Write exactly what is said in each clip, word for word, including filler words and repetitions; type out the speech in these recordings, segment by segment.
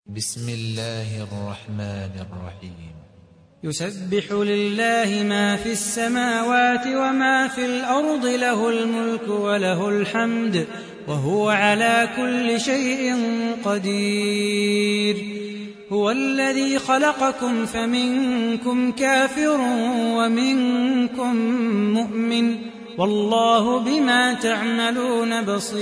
بسم الله الرحمن الرحيم يسبح لله ما في السماوات وما في الأرض، له الملك وله الحمد وهو على كل شيء قدير. هو الذي خلقكم فمنكم كافر ومنكم مؤمن، والله بما تعملون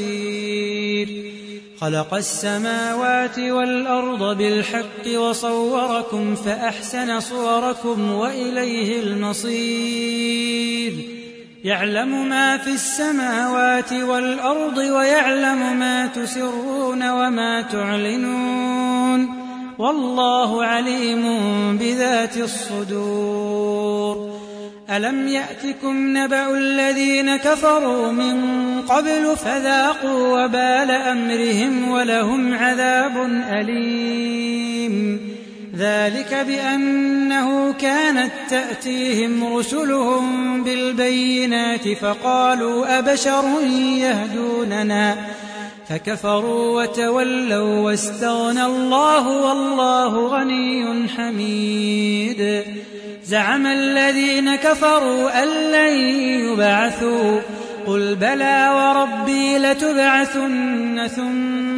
بصير. خلق السماوات والأرض بالحق وصوركم فأحسن صوركم وإليه المصير. يعلم ما في السماوات والأرض ويعلم ما تسرون وما تعلنون، والله عليم بذات الصدور. ألم يأتكم نبأ الذين كفروا من قبل فذاقوا وبال أمرهم ولهم عذاب أليم. ذلك بأنه كانت تأتيهم رسلهم بالبينات فقالوا أبشر يهدوننا فكفروا وتولوا واستغنى الله والله غني حميد. زعم الذين كفروا أن لن يبعثوا، قل بلى وربي لتبعثن ثم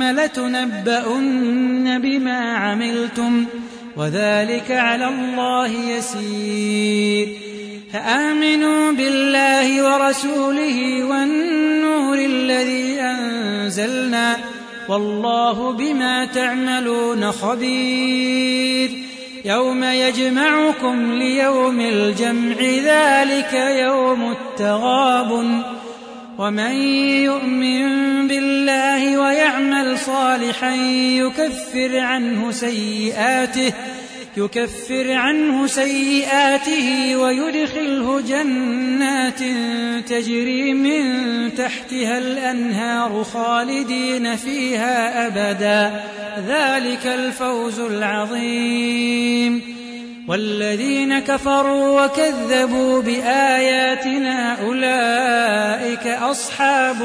لتنبؤن بما عملتم وذلك على الله يسير. فآمنوا بالله ورسوله والنور الذي أنزلنا، والله بما تعملون خبير. يوم يجمعكم ليوم الجمع ذلك يوم التغابن، ومن يؤمن بالله ويعمل صالحا يكفر عنه سيئاته يكفر عنه سيئاته ويدخله جنات تجري من تحتها الأنهار خالدين فيها أبدا، ذلك الفوز العظيم. والذين كفروا وكذبوا بآياتنا أولئك أصحاب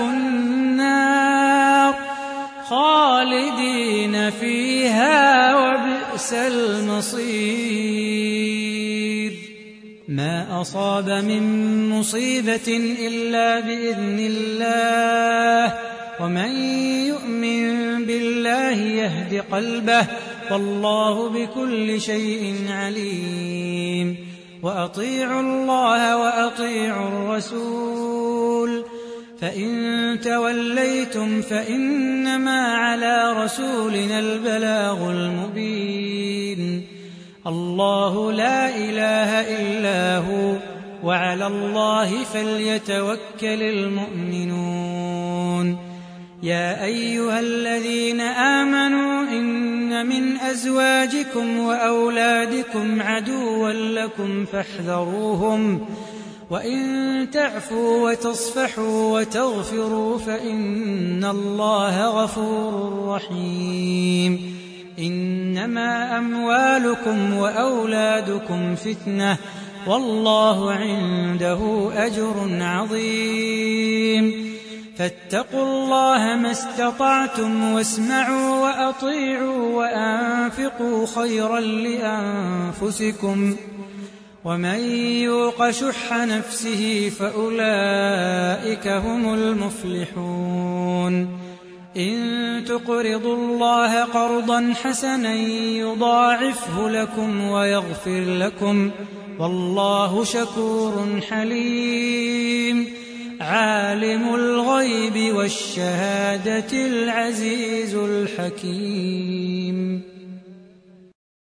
النار خالدين فيها وبئس المصير. ما أصاب من مصيبة إلا بإذن الله، ومن يؤمن بالله يهد قلبه، والله بكل شيء عليم. وأطيعوا الله وأطيعوا الرسول، فإن توليتم فإنما على رسولنا البلاغ المبين. الله لا إله إلا هو، وعلى الله فليتوكل المؤمنون. يا أيها الذين آمنوا إن من أزواجكم وأولادكم عدوا لكم فاحذروهم، وإن تعفوا وتصفحوا وتغفروا فإن الله غفور رحيم. إنما أموالكم وأولادكم فتنة، والله عنده أجر عظيم. فاتقوا الله ما استطعتم واسمعوا وأطيعوا وأنفقوا خيرا لأنفسكم، ومن يوق شح نفسه فأولئك هم المفلحون. إن تقرضوا الله قرضا حسنا يضاعفه لكم ويغفر لكم، والله شكور حليم. عالم الغيب والشهادة العزيز الحكيم.